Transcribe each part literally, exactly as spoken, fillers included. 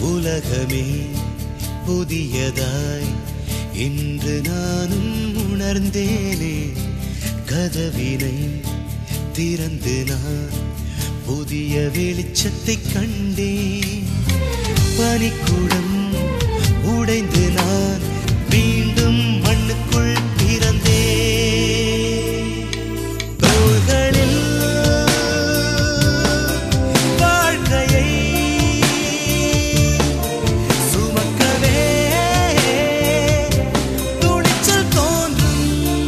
உலகமே புதியதாய் இன்று நானும் உணர்ந்தேனே. கதவினை திறந்து நான் புதிய வெளிச்சத்தை கண்டேன். பனிக்கூடம் உடைந்து நான் மீண்டும் மண்ணுக்குள் பிறந்தேன். தோள்களில் வாழ்க்கையை சுமக்கவே துணிச்சல் தோன்றும்.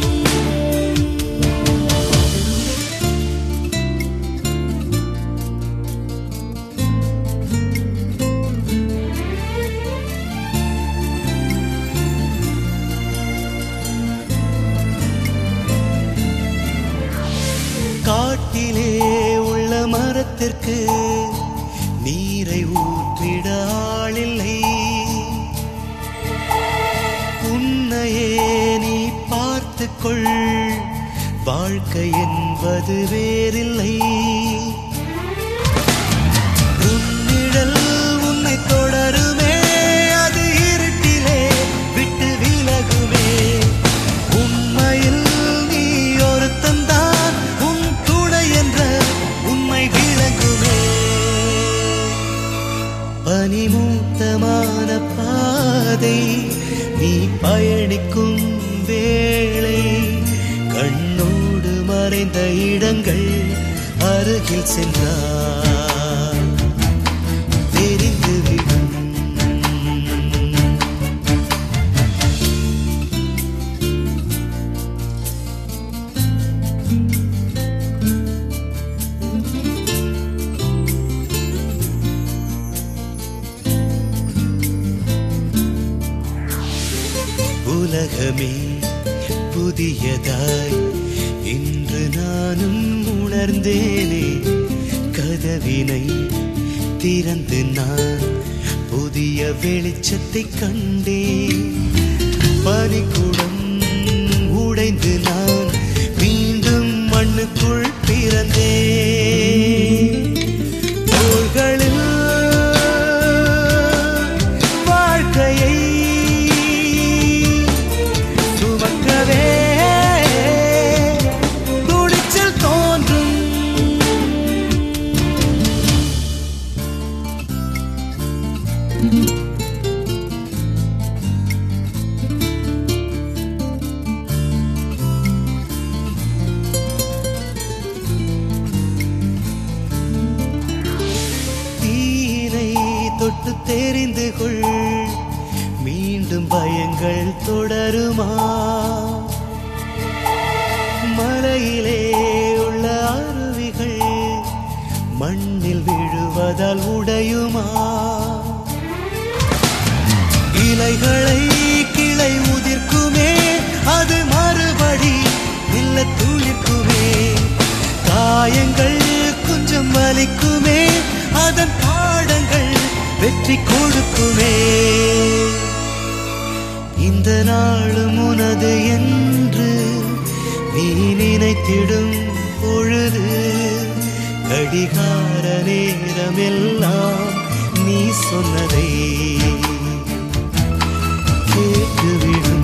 காட்டிலே உள்ள மரத்திற்கு நீரை ஊற்றிட ஆளில்லை. உன்னையே நீ பார்த்துக்கொள், வாழ்க்கை என்பது வேறில்லை. உன்னிடல் உன்னை தொடருமே, அது இருட்டிலே விட்டு விலகுமே. உண்மையில் நீ ஒருத்தந்தான், உன் துணை என்ற உண்மை விளங்குமே. பனிமூட்டமான பாதை நீ பயணிக்கும் வேளை, கண்ணோடு மறைந்த இடங்கள் அருகில் சென்றார் தெரிந்துவிடும். உலகமே புதியதாய் இன்று நானும் உணர்ந்தேனே. கதவினை திறந்து நான் புதிய வெளிச்சத்தை கண்டேன். பனிக்கூடம் உடைந்து நான் மீண்டும் மண்ணுக்குள் பிறந்தேன். தோள்களில் வாழ்க்கையை துணிச்சல் தோன்றும். தீனை தொட்டு தெரிந்து கொள், மீண்டும் பயங்கள் தொடருமா? மலையிலே உள்ள அருவிகள் மண்ணில் விழுவதால் உடையுமா? இலைகளை கிளை உதிர்க்குமே, அது மறுபடி இல்ல துளிர்க்குமே. காயங்கள் கொஞ்சம் வலிக்குமே, அதன் பாடங்கள் வெற்றி கொடுக்குமே. இந்த நாளும் உனது என்று நீ நினைத்திடும் பொழுது, கடிகார நேரமெல்லாம் நீ சொன்னதை கேட்டுவிடும்.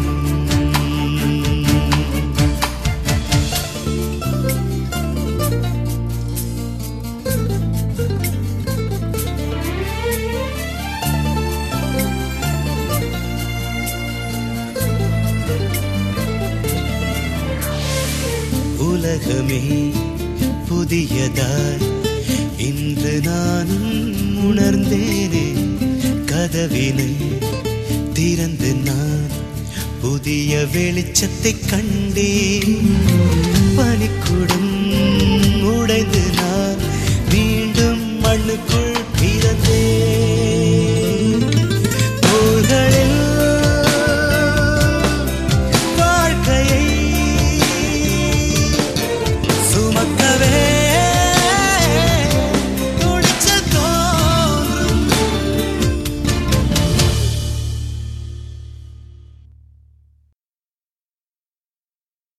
உலகமே புதியதாய் இன்று நானும் உணர்ந்தேனே. கதவினை திறந்து நான் புதிய வெளிச்சத்தை கண்டேன். பனிக்கூடம் உடைந்து